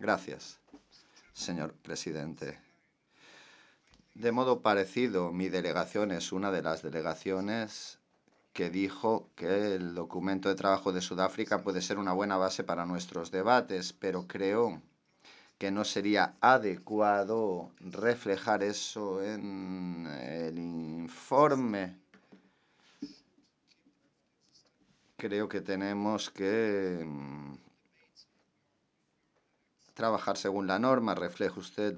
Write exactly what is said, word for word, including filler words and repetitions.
Gracias, señor presidente. De modo parecido, mi delegación es una de las delegaciones que dijo que el documento de trabajo de Sudáfrica puede ser una buena base para nuestros debates, pero creo que no sería adecuado reflejar eso en el informe. Creo que tenemos que mm, trabajar según la norma. Refleje usted